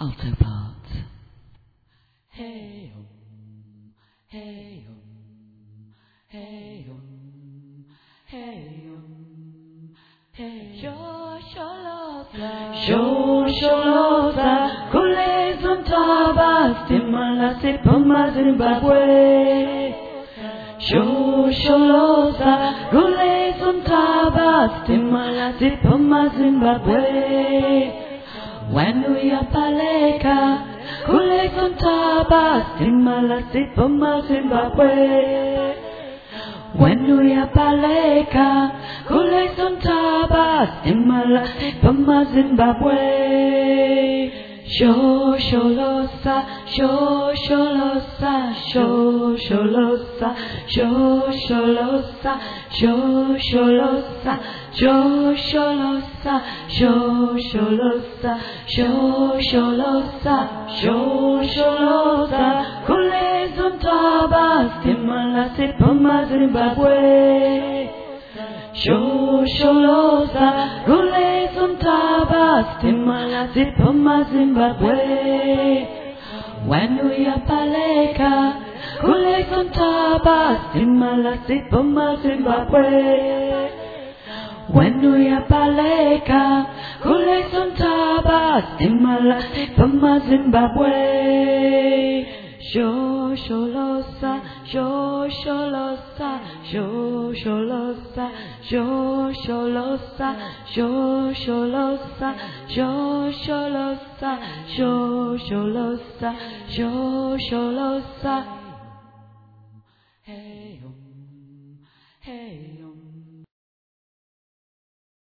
Autopart. Hey hey hey hey hey Shosholoza Kule Zontaba Stimala Sipoma Zimbabwe Shosholoza Kule Zontaba Stimala Sipoma Zimbabwe When we are Paleka Kule Zontaba Stimala Sipoma Zimbabwe When we are Paleka, Kule Sontaba, Imala, Pama Zimbabwe. Shosholosa, Shosholosa, Shosholosa, Shosholosa, Shosholosa, Shosholosa, Shosholosa, Shosholosa, Shosholosa, Kule Sontaba, Imala, Pama Zimbabwe. Shosholosa, Kule Sontaba, Stimala, Zipoma Zimbabwe. When we are Paleka, Kule Sontaba, Stimala, Zipoma Zimbabwe. When we are Paleka, Kule Sontaba, Stimala, Zipoma Zimbabwe. Shosholosa, Shosholosa, Shosholosa, Shosholosa, Shosholosa, Shosholosa, Shosholosa, Shosholosa. Hey, hey.